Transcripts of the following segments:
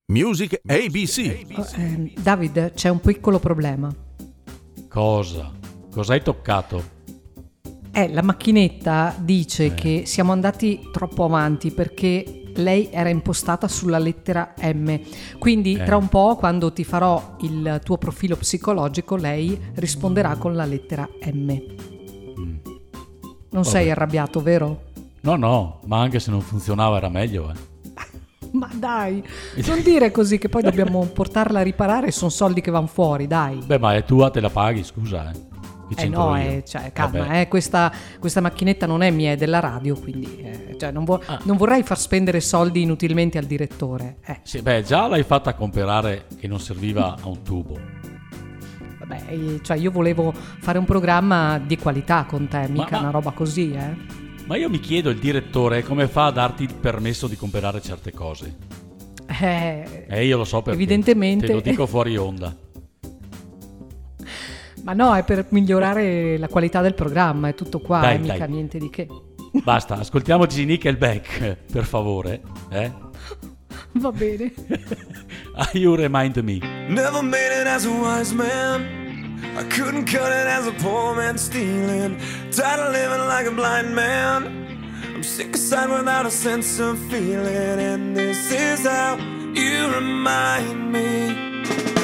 Music ABC. David, c'è un piccolo problema. Cosa? Cosa hai toccato? La macchinetta dice che siamo andati troppo avanti perché lei era impostata sulla lettera M. Quindi tra un po', quando ti farò il tuo profilo psicologico, lei risponderà con la lettera M. Non sei arrabbiato, vero? No, ma anche se non funzionava era meglio, Ma dai, non dire così che poi dobbiamo portarla a riparare, sono soldi che vanno fuori, dai. Beh, ma è tua, te la paghi, scusa, Che c'entro io? Calma, questa macchinetta non è mia, è della radio, quindi non vorrei far spendere soldi inutilmente al direttore. Sì, già l'hai fatta comprare che non serviva a un tubo. Vabbè, io volevo fare un programma di qualità con te, mica una roba così, Ma io mi chiedo, il direttore come fa a darti il permesso di comprare certe cose? Io lo so perché. Evidentemente. Te lo dico fuori onda. Ma no, è per migliorare la qualità del programma, è tutto qua, dai. mica niente di che. Basta, ascoltiamoci Nickelback, per favore, Va bene. You remind me. Never made it as a wise man. I couldn't cut it as a poor man stealing. Tired of living like a blind man. I'm sick aside without a sense of feeling. And this is how you remind me.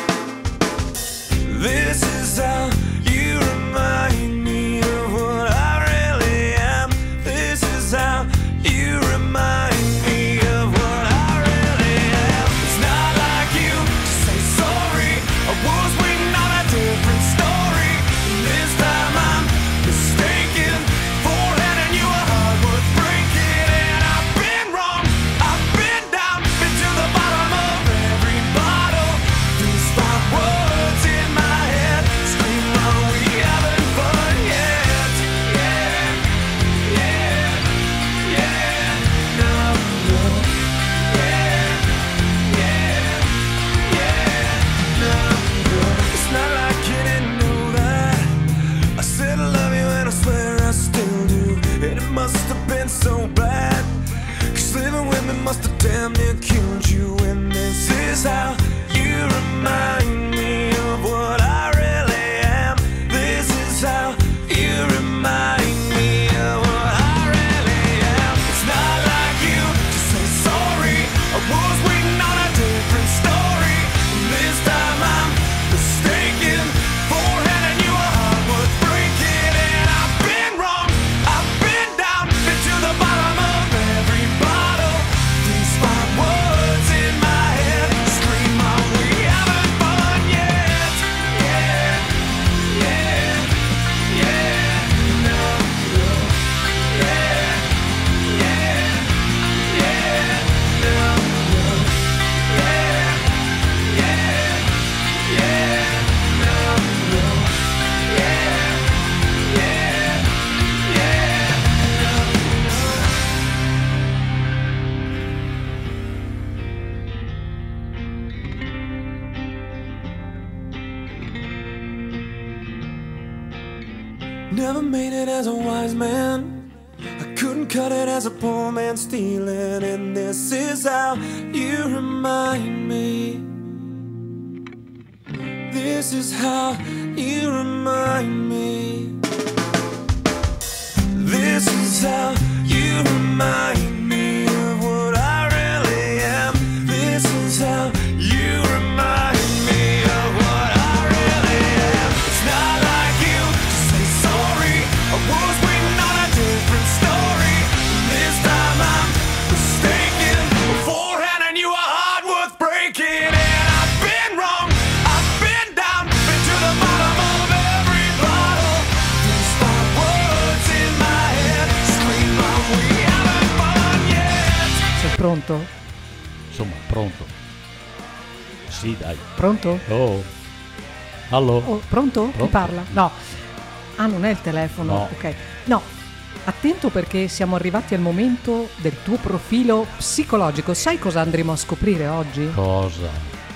This is how you remind me of what I really am. This is how you remind me of what I really am. It's not like you to say sorry. I was waiting on a different story. This time I'm mistaken for handing you a heart worth breaking. And I've been wrong, I've been down, been to the bottom of every bottle. These five words in my head scream, are we having fun yet? It's not like you didn't know that I said I love you and I swear I still do. And it must have been so bad, 'cause living with me must have damn near killed you. And this is how you remind me of what I really am. This is how you remind me of what I really am. It's not like you to say sorry. I was waiting on a different story. This time I'm mistaken for handing you a heart worth breaking. And I've been wrong, I've been down, been to the bottom of every bottle. These five words in my head scream, are we having fun yet? Never made it as a wise man. I couldn't cut it as a poor man stealing. And this is how you remind me. This is how you remind me. This is how you remind me of what I really am. This is how you remind me of what I really am. It's not like you to say sorry. I was waiting on a different story. This time I'm mistaken for handing you a heart worth breaking. And I've been wrong, I've been down, been to the bottom of every bottle. These five words in my head scream, are we having fun yet? Sei pronto? Insomma, pronto. Sì, dai. Pronto? Oh. Allo? Oh, pronto? Chi Pronto? parla? No. Ah, non è il telefono. No. Ok. No. Attento perché siamo arrivati al momento del tuo profilo psicologico. Sai cosa andremo a scoprire oggi? Cosa?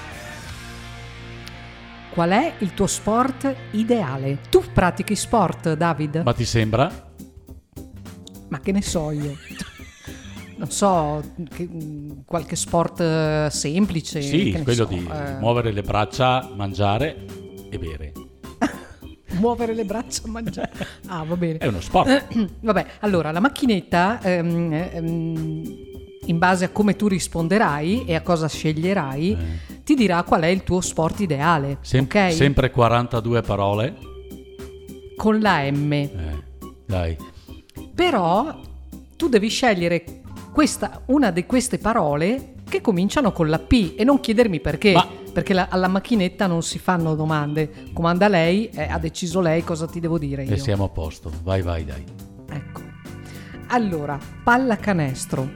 Qual è il tuo sport ideale? Tu pratichi sport, David? Ma ti sembra? Ma che ne so io? non so, qualche sport semplice. Sì, quello di muovere le braccia, mangiare e bere. Muovere le braccia, mangiare. Ah, va bene. È uno sport. Vabbè, allora la macchinetta, in base a come tu risponderai e a cosa sceglierai, ti dirà qual è il tuo sport ideale. Ok? Sempre 42 parole. Con la M. Dai. Però tu devi scegliere una di queste parole che cominciano con la P e non chiedermi perché. Perché alla macchinetta non si fanno domande. Comanda lei, ha deciso lei cosa ti devo dire io. E siamo a posto. Vai, dai. Ecco. Allora, pallacanestro.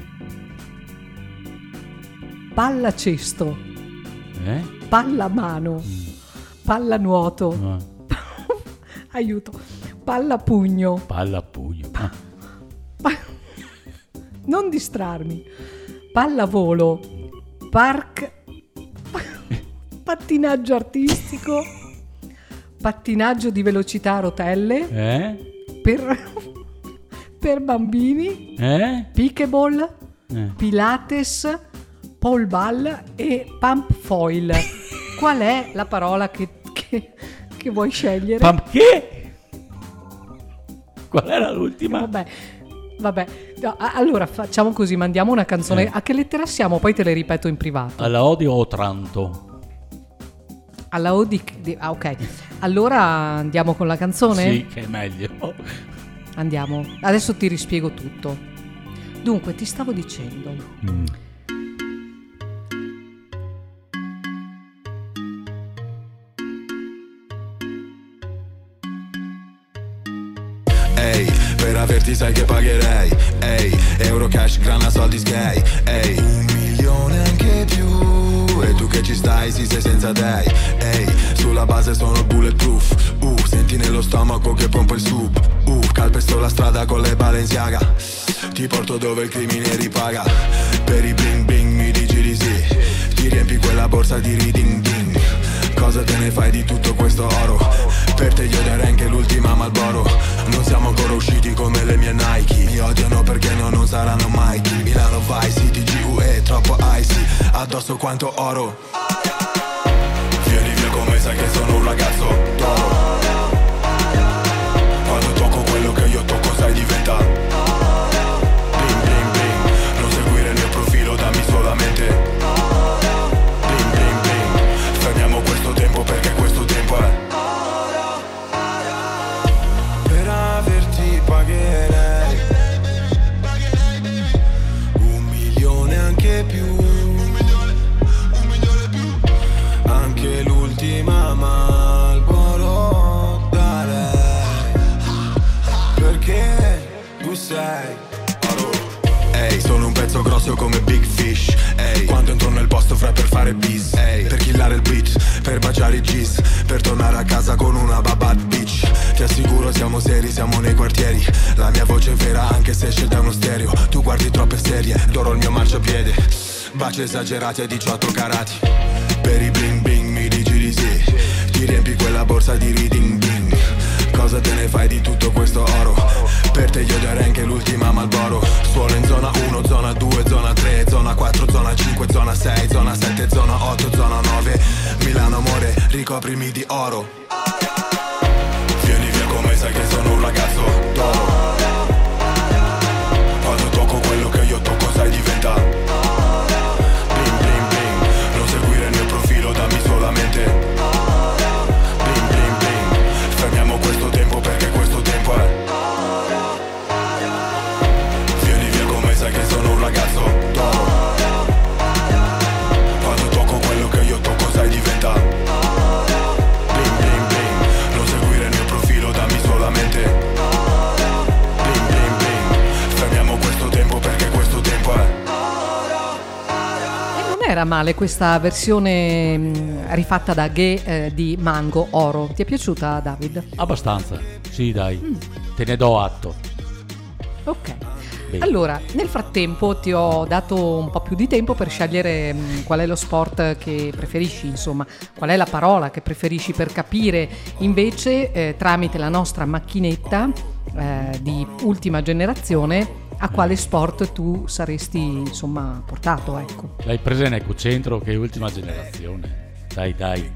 Pallacesto. Pallamano. Pallanuoto. Aiuto. Pallapugno. Pallapugno. Non distrarmi. Pallavolo. Pattinaggio artistico. Pattinaggio di velocità a rotelle. Per bambini. Pickleball. Pilates. Pole ball e pump foil. Qual è la parola che vuoi scegliere? Pump che? Qual era l'ultima? Vabbè. No, allora facciamo così, mandiamo una canzone. A che lettera siamo? Poi te le ripeto in privato. Alla O di Otranto. Alla O di... ok. Allora andiamo con la canzone? Sì, che è meglio. Andiamo. Adesso ti rispiego tutto. Dunque, ti stavo dicendo... Per averti sai che pagherei. Euro cash, grana, soldi sgay. 1 milione anche più. E tu che ci stai, sì sei senza dei. Sulla base sono bulletproof. Senti nello stomaco che pompa il sub. Calpesto la strada con le Balenciaga. Ti porto dove il crimine ripaga. Per i bling bling mi dici di sì. Ti riempi quella borsa di reading ding. Cosa te ne fai di tutto questo oro? Per te io darei anche l'ultima Marlboro. Non siamo ancora usciti come le mie Nike. Mi odiano perché non saranno mai chi. Milano Vice City GUE, troppo icy. Addosso quanto oro. Vieni via come sai che sono un ragazzo d'oro. Quando tocco quello che io tocco sai diventare. Bling bling bling. Non seguire il mio profilo, dammi solamente. Fermiamo questo tempo perché questo tempo è. Per averti pagherei 1 milione anche più. Anche l'ultima Marlboro darei. Perché tu sei sono un pezzo grosso come Big Fish. Quando entro nel posto fra per fare bis. Per killare il beat, per baciare i G's. Per tornare a casa con una bad bitch. Ti assicuro siamo seri, siamo nei quartieri. La mia voce è vera anche se esce da uno stereo. Tu guardi troppe serie, d'oro il mio marciapiede. Baci esagerati a 18 carati. Per i bling bling mi dici di sì. Ti riempi quella borsa di reading ding. Cosa te ne fai di tutto questo oro? Per te io darei anche l'ultima Marlboro. Suolo in zona 1, zona 2, zona 3, zona 4, zona 5, zona 6, zona 7, zona 8, zona 9. Milano amore, ricoprimi di oro. Vieni via come sai che sono un ragazzo d'oro. Quando tocco quello che io tocco sai diventare. Bling bling bling. Non seguire il mio profilo, dammi solamente. Fermiamo questo tempo perché questo tempo è. Vieni via come sai che sono un ragazzo d'oro. Quando tocco quello che io tocco sai diventare. Bling bling bling. Non seguire il mio profilo, dammi solamente. Bling bling bling. Fermiamo questo tempo perché questo tempo è. Non era male questa versione rifatta da Ghe di Mango Oro. Ti è piaciuta, David? Abbastanza, sì dai, te ne do atto. Ok. Bene. Allora, nel frattempo ti ho dato un po' più di tempo per scegliere qual è lo sport che preferisci, insomma, qual è la parola che preferisci, per capire invece tramite la nostra macchinetta di ultima generazione a quale sport tu saresti insomma portato, ecco. L'hai presa in Ecocentro, che è ultima generazione. Dai.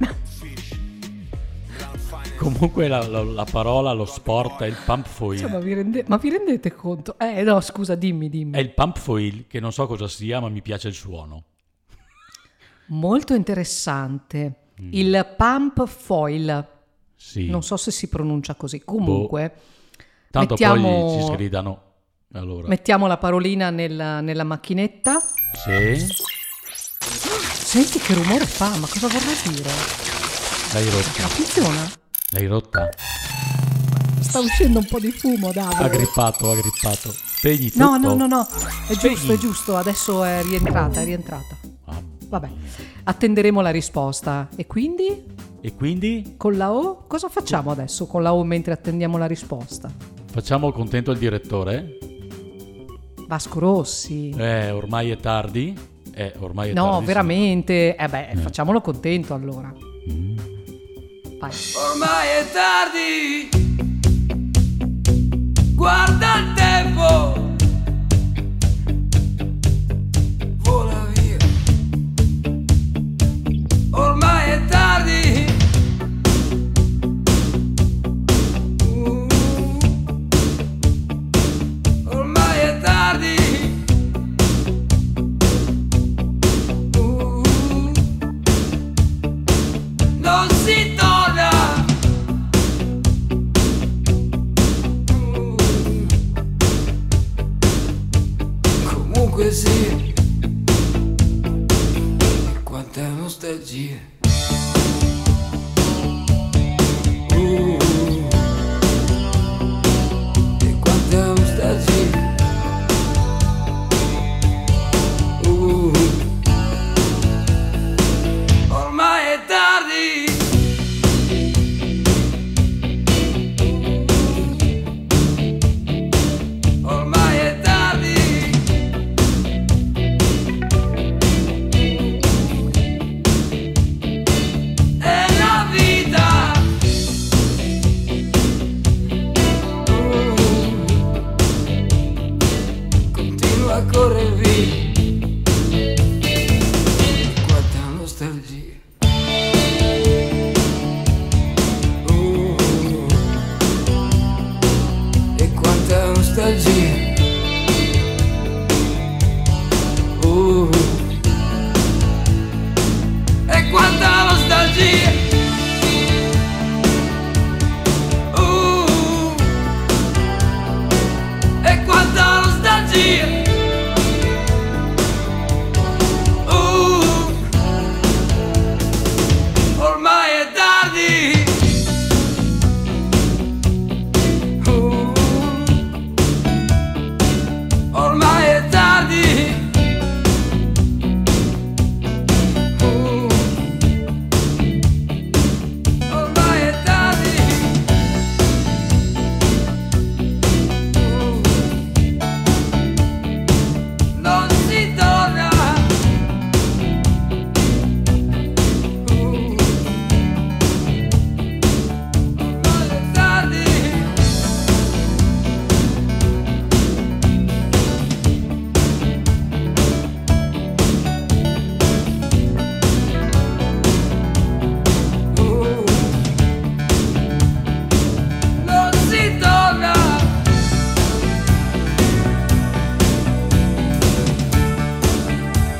Comunque la parola, lo sport è il pump foil. Cioè, ma vi rendete conto? No, scusa, dimmi. È il pump foil, che non so cosa sia, ma mi piace il suono. Molto interessante. Il pump foil. Sì. Non so se si pronuncia così. Comunque, tanto poi ci sgridano. Allora. Mettiamo la parolina nella macchinetta. Sì. Senti che rumore fa, ma cosa vorrà dire? L'hai rotta. Ma funziona? L'hai rotta? Sta uscendo un po' di fumo, Davide. Aggrippato. Spegni tutto. No. È giusto. Adesso è rientrata. Vabbè, attenderemo la risposta. E quindi? Con la O? Cosa facciamo adesso con la O mentre attendiamo la risposta? Facciamo contento il direttore? Vasco Rossi. Ormai è tardi. No, veramente. Facciamolo contento allora. Vai. Ormai è tardi, guarda il tempo, vola via. Ormai è tardi, ormai è tardi, non si torna. Comunque sì, quanta nostalgia. E quanta nostalgia. Ormai è tardi. Ormai è tardi. È la vita. Continua a correre via. Quanta nostalgia. E quanta nostalgia. E quanta nostalgia. E quanta nostalgia. Ormai è tardi. Ormai è tardi. Ormai è tardi. Non si torna. Ormai è tardi. Non si torna.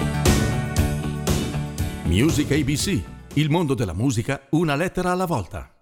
Music ABC, il mondo della musica una lettera alla volta.